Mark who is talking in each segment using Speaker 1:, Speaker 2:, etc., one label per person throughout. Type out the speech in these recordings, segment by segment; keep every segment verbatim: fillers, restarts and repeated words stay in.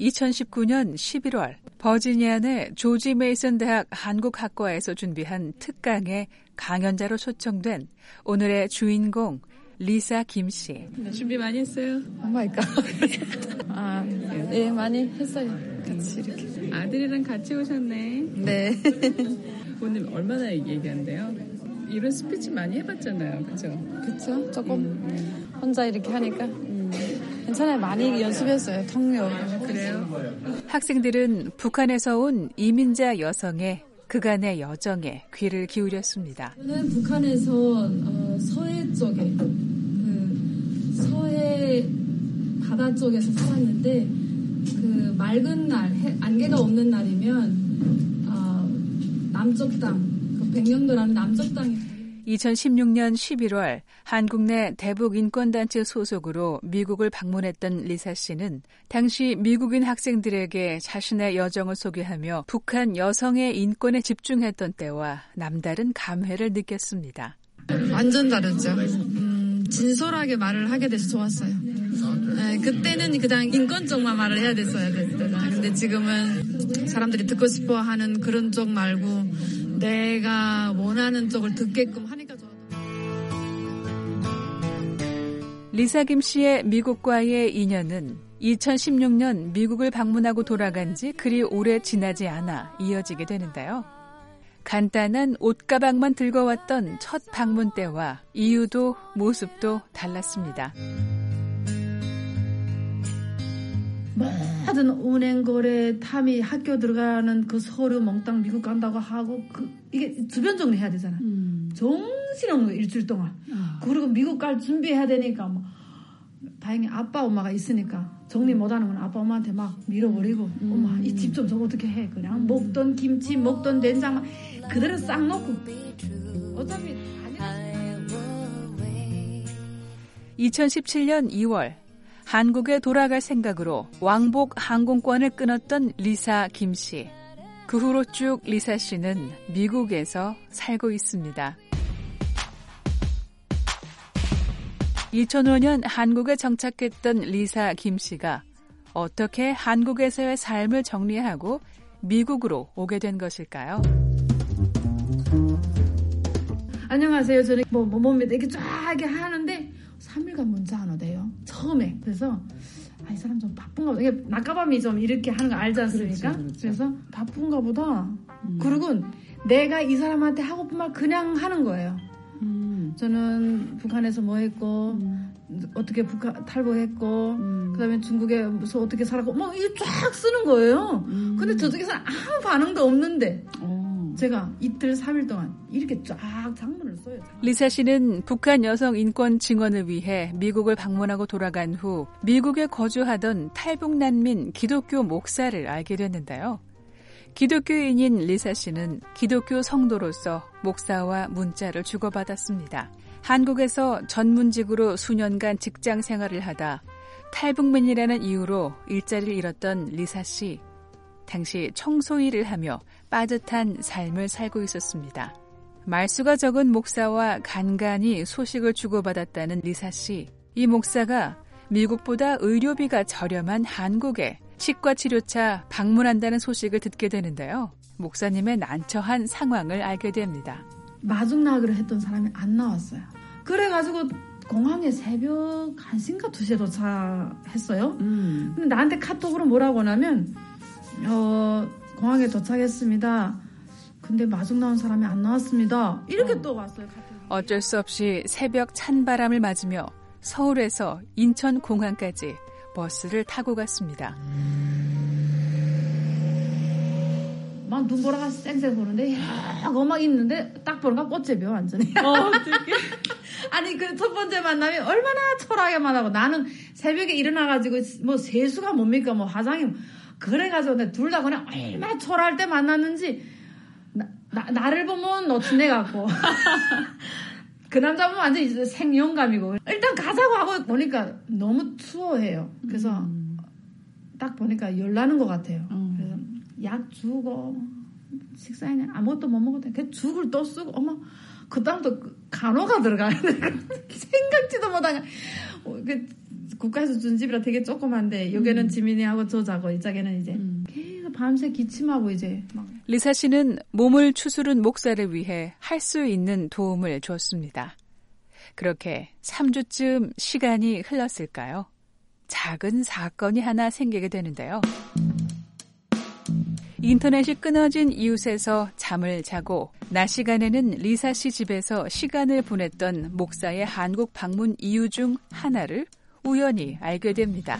Speaker 1: 이천십구 년 십일월 버지니아 내 조지 메이슨 대학 한국학과에서 준비한 특강에 강연자로 초청된 오늘의 주인공 리사 김 씨. 준비 많이 했어요?
Speaker 2: 오 마이 갓. 아, 네, 많이 했어요. 같이 이렇게.
Speaker 1: 아들이랑 같이 오셨네.
Speaker 2: 네.
Speaker 1: 오늘 얼마나 얘기한대요? 이런 스피치 많이 해봤잖아요. 그죠?
Speaker 2: 그쵸? 조금 음. 혼자 이렇게 하니까 음. 괜찮아요. 많이 연습했어요. 통역.
Speaker 1: 그래요? 학생들은 북한에서 온 이민자 여성의 그간의 여정에 귀를 기울였습니다.
Speaker 2: 저는 북한에서 어, 서해 쪽에 그 서해 바다 쪽에서 살았는데 그 맑은 날, 해, 안개가 없는 날이면 어, 남쪽 땅, 그 백령도라는 남쪽 땅이
Speaker 1: 이천십육 년 십일월 한국 내 대북 인권단체 소속으로 미국을 방문했던 리사 씨는 당시 미국인 학생들에게 자신의 여정을 소개하며 북한 여성의 인권에 집중했던 때와 남다른 감회를 느꼈습니다.
Speaker 2: 완전 다르죠. 음, 진솔하게 말을 하게 돼서 좋았어요. 네, 그때는 그냥 인권 쪽만 말을 해야 됐어야 됐잖아요. 근데 지금은 사람들이 듣고 싶어 하는 그런 쪽 말고 내가 원하는 쪽을 듣게끔 하니까 좋아요.
Speaker 1: 리사 김 씨의 미국과의 인연은 이천십육 년 미국을 방문하고 돌아간 지 그리 오래 지나지 않아 이어지게 되는데요. 간단한 옷가방만 들고 왔던 첫 방문 때와 이유도 모습도 달랐습니다.
Speaker 3: 모든 은행 거래 탐이 학교 들어가는 그 서류 몽땅 미국 간다고 하고 그 이게 주변 정리해야 되잖아. 음. 정신없는 거 일주일 동안. 아. 그리고 미국 갈 준비해야 되니까 뭐 다행히 아빠 엄마가 있으니까 정리 못하는 건 아빠 엄마한테 막 밀어버리고 음. 엄마 이 집 좀 저거 어떻게 해. 그냥 음. 먹던 김치 먹던 된장 그대로 싹 넣고 어차피
Speaker 1: 이천십칠 년 이월 한국에 돌아갈 생각으로 왕복 항공권을 끊었던 리사 김 씨. 그 후로 쭉 리사 씨는 미국에서 살고 있습니다. 이천오 년 한국에 정착했던 리사 김 씨가 어떻게 한국에서의 삶을 정리하고 미국으로 오게 된 것일까요?
Speaker 3: 안녕하세요. 저는 뭐 몸에 이렇게 쫙 이렇게 하는데 삼 일간 문자 안 오대요. 처음에. 그래서 아, 이 사람 좀 바쁜가 보다. 이게 낮가밤이 좀 이렇게 하는 거 알지 않습니까? 그렇죠, 그렇죠. 그래서 바쁜가 보다. 음. 그리고 내가 이 사람한테 하고픈 말 그냥 하는 거예요. 음. 저는 북한에서 뭐 했고 음. 어떻게 북한 탈북했고 음. 그다음에 중국에 무슨 어떻게 살았고 뭐 이거 쫙 쓰는 거예요. 음. 근데 저쪽에서는 아무 반응도 없는데 오. 제가 이틀 삼 일 동안 이렇게 쫙 장문을 써요. 장문.
Speaker 1: 리사 씨는 북한 여성 인권 증언을 위해 미국을 방문하고 돌아간 후 미국에 거주하던 탈북 난민 기독교 목사를 알게 됐는데요. 기독교인인 리사 씨는 기독교 성도로서 목사와 문자를 주고받았습니다. 한국에서 전문직으로 수년간 직장 생활을 하다 탈북민이라는 이유로 일자리를 잃었던 리사 씨. 당시 청소 일을 하며 빠듯한 삶을 살고 있었습니다. 말수가 적은 목사와 간간히 소식을 주고받았다는 리사 씨. 이 목사가 미국보다 의료비가 저렴한 한국에 치과 치료차 방문한다는 소식을 듣게 되는데요. 목사님의 난처한 상황을 알게 됩니다.
Speaker 3: 마중 나기로 했던 사람이 안 나왔어요. 그래가지고 공항에 새벽 한 시인가 두 시에 도착했어요. 음. 근데 나한테 카톡으로 뭐라고 하냐면 어, 공항에 도착했습니다. 근데 마중 나온 사람이 안 나왔습니다. 이렇게 어. 또 왔어요. 카톡이.
Speaker 1: 어쩔 수 없이 새벽 찬바람을 맞으며 서울에서 인천공항까지 버스를 타고 갔습니다.
Speaker 3: 막 눈보라가 쌩쌩 보는데 야, 거막 있는데 딱 보니까 꽃집이요 완전히. 어, 어떡해. 아니 그 첫 번째 만남이 얼마나 초라하게 만나고 나는 새벽에 일어나가지고 뭐 세수가 뭡니까 뭐 화장이 그래가지고 둘 다 그냥 얼마나 초라할 때 만났는지 나, 나, 나를 보면 노친네 같고 그 남자 보면 완전 생영감이고 일단 가자고 하고 보니까 너무 추워해요. 그래서 음. 딱 보니까 열나는 것 같아요. 음. 그래서 약 주고 식사에 아무것도 못 먹어도 돼. 죽을 또 쓰고 어머 그 다음부터 간호가 들어가는데 생각지도 못하냐. 그 국가에서 준 집이라 되게 조그만데 여기는 음. 지민이하고 저 자고 이쪽에는 이제 음. 계속 밤새 기침하고 이제 막.
Speaker 1: 리사 씨는 몸을 추스른 목사를 위해 할 수 있는 도움을 줬습니다. 그렇게 삼 주쯤 시간이 흘렀을까요? 작은 사건이 하나 생기게 되는데요. 인터넷이 끊어진 이웃에서 잠을 자고 낮 시간에는 리사 씨 집에서 시간을 보냈던 목사의 한국 방문 이유 중 하나를 우연히 알게 됩니다.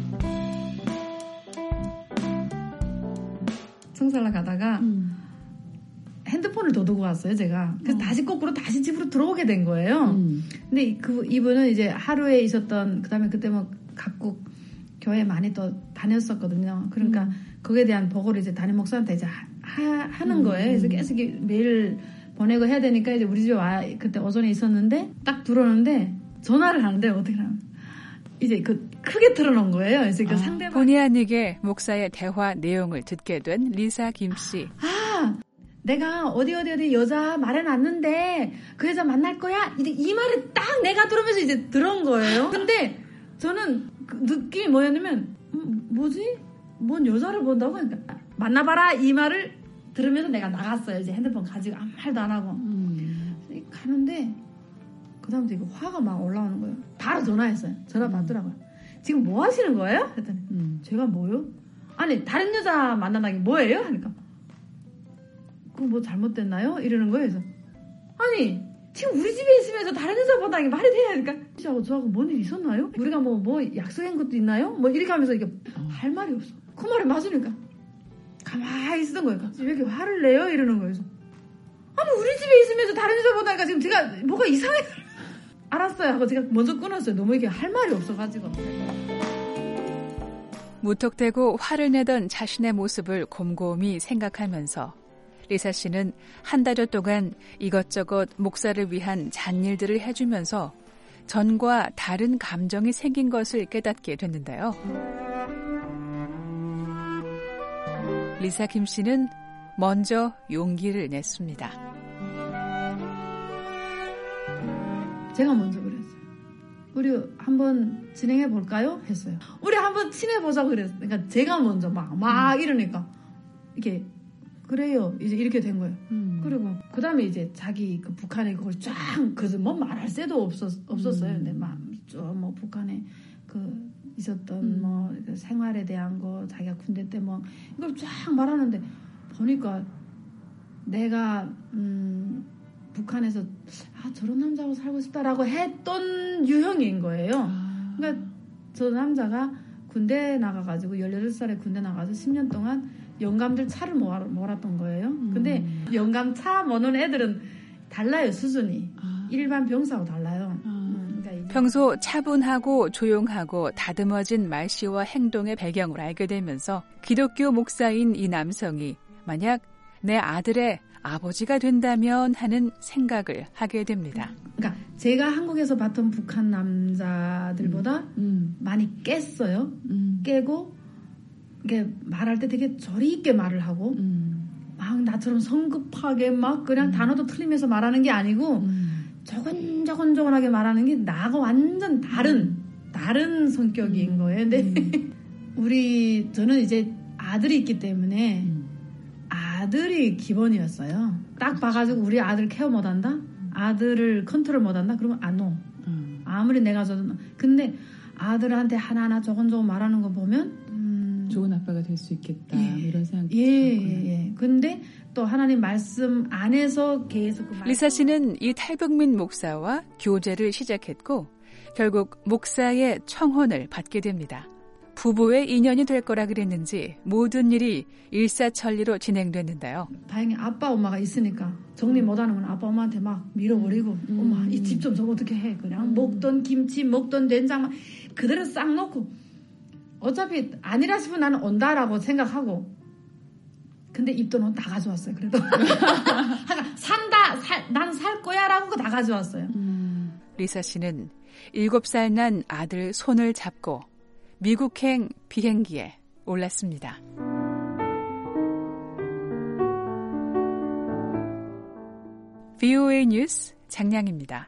Speaker 3: 청살라 가다가 음. 핸드폰을 더 두고 왔어요, 제가. 그래서 어. 다시 거꾸로 다시 집으로 들어오게 된 거예요. 음. 근데 그 이분은 이제 하루에 있었던, 그 다음에 그때 뭐 각국 교회 많이 또 다녔었거든요. 그러니까 음. 거기에 대한 보고를 이제 담임 목사한테 이제 하, 하, 하는 거예요. 그래서 계속 메일 보내고 해야 되니까 이제 우리 집에 와, 그때 오전에 있었는데 딱 들어오는데 전화를 하는데 어떻게 하면 이제 그 크게 틀어놓은 거예요. 그래서 그 아, 상대방.
Speaker 1: 본의 아니게 목사의 대화 내용을 듣게 된 리사 김 씨.
Speaker 3: 아, 내가 어디 어디 어디 여자 말해놨는데 그 여자 만날 거야? 이제 이 말을 딱 내가 들으면서 이제 들은 거예요. 근데 저는 그 느낌이 뭐였냐면 음, 뭐지? 뭔 여자를 본다고? 그러니까 만나봐라 이 말을 들으면서 내가 나갔어요. 이제 핸드폰 가지고 아무 말도 안 하고 음. 가는데 그 다음부터 이거 화가 막 올라오는 거예요. 바로 전화했어요. 전화 받더라고요. 지금 뭐 하시는 거예요? 그랬더니 음. 제가 뭐요? 아니 다른 여자 만난다는 게 뭐예요? 하니까 그거 뭐 잘못됐나요? 이러는 거예요. 그래서 아니 지금 우리 집에 있으면서 다른 여자 본다는 게 말이 돼야 하니까 저하고 저하고 뭔 일 있었나요? 우리가 뭐 뭐 약속한 것도 있나요? 뭐 이렇게 하면서 이게 어. 할 말이 없어. 그 말이 맞으니까 가만히 있었던 거예요. 왜 이렇게 화를 내요? 이러는 거예요. 그래서 아니 우리 집에 있으면서 다른 여자 본다니까 지금 제가 뭐가 이상해. 알았어요 하고 제가 먼저 끊었어요. 너무 이게 할 말이 없어가지고.
Speaker 1: 무턱대고 화를 내던 자신의 모습을 곰곰이 생각하면서 리사 씨는 한 달여 동안 이것저것 목사를 위한 잔일들을 해주면서 전과 다른 감정이 생긴 것을 깨닫게 됐는데요. 리사 김 씨는 먼저 용기를 냈습니다.
Speaker 3: 제가 먼저 그랬어요. 우리 한번 진행해 볼까요? 했어요. 우리 한번 친해보자고 그랬어요. 그러니까 제가 먼저 막, 막 이러니까 이렇게 그래요. 이제 이렇게 된 거예요. 음. 그리고 그 다음에 이제 자기 그 북한에 그걸 쫙 그래서 뭐 말할 새도 없었, 없었어요. 음. 근데 막 뭐 북한에 그 있었던 음. 뭐 생활에 대한 거 자기가 군대 때 뭐 이걸 쫙 말하는데 보니까 내가 음 북한에서 아 저런 남자하고 살고 싶다라고 했던 유형인 거예요. 아. 그러니까 저 남자가 군대 나가가지고 열여덟 살에 군대 나가서 십 년 동안 영감들 차를 몰았던 거예요. 음. 근데 영감 차 모는 애들은 달라요, 수준이. 아. 일반 병사하고 달라요.
Speaker 1: 아. 음, 그러니까 평소 차분하고 조용하고 다듬어진 말씨와 행동의 배경을 알게 되면서 기독교 목사인 이 남성이 만약 내 아들의 아버지가 된다면 하는 생각을 하게 됩니다.
Speaker 3: 그러니까 제가 한국에서 봤던 북한 남자들보다 음. 음. 많이 깼어요. 음. 깨고 이게 말할 때 되게 저리 있게 말을 하고 음. 막 나처럼 성급하게 막 그냥 음. 단어도 틀리면서 말하는 게 아니고 음. 조근조근조근하게 말하는 게 나하고 완전 다른 음. 다른 성격인 음. 거예요. 근데 음. 우리 저는 이제 아들이 있기 때문에 음. 아들이 기본이었어요. 딱 그렇죠. 봐가지고 우리 아들 케어 못한다? 아들을 컨트롤 못한다? 그러면 안 오. 음. 아무리 내가 저도 근데 아들한테 하나하나 조근조근 말하는 거 보면 음,
Speaker 4: 좋은 아빠가 될 수 있겠다.
Speaker 3: 예,
Speaker 4: 이런 생각이
Speaker 3: 예, 예, 예. 근데 또 하나님 말씀 안에서 계속 그
Speaker 1: 리사 씨는 이 탈북민 목사와 교제를 시작했고 결국 목사의 청혼을 받게 됩니다. 부부의 인연이 될 거라 그랬는지 모든 일이 일사천리로 진행됐는데요.
Speaker 3: 다행히 아빠 엄마가 있으니까 정리 못하는 건 아빠 엄마한테 막 밀어버리고 음. 엄마 이 집 좀 저거 어떻게 해. 그냥 음. 먹던 김치 먹던 된장 그대로 싹 넣고 어차피 아니라 싶으면 나는 온다라고 생각하고 근데 입돈은 다 가져왔어요. 그래도 산다 살, 난 살 거야 라고 다 가져왔어요.
Speaker 1: 음. 리사 씨는 일곱 살 난 아들 손을 잡고 미국행 비행기에 올랐습니다. 브이오에이 뉴스 장량입니다.